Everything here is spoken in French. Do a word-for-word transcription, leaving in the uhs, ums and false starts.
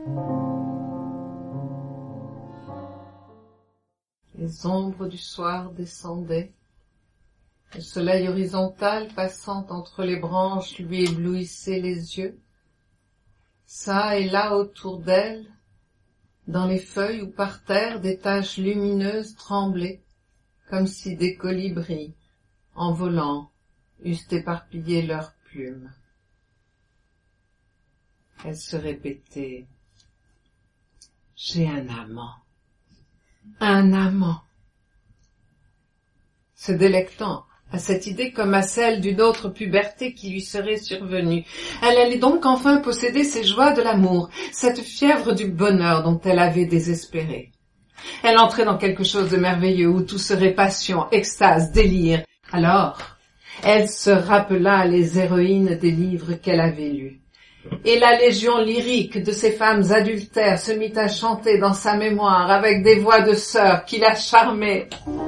Les ombres du soir descendaient. Le soleil horizontal passant entre les branches lui éblouissait les yeux. Ça et là autour d'elle, dans les feuilles ou par terre, des taches lumineuses tremblaient, comme si des colibris, en volant, eussent éparpillé leurs plumes. Elle se répétait « J'ai un amant, un amant !» Se délectant à cette idée comme à celle d'une autre puberté qui lui serait survenue. Elle allait donc enfin posséder ces joies de l'amour, cette fièvre du bonheur dont elle avait désespéré. Elle entrait dans quelque chose de merveilleux où tout serait passion, extase, délire. Alors, elle se rappela les héroïnes des livres qu'elle avait lus. Et la légion lyrique de ces femmes adultères se mit à chanter dans sa mémoire avec des voix de sœurs qui la charmaient.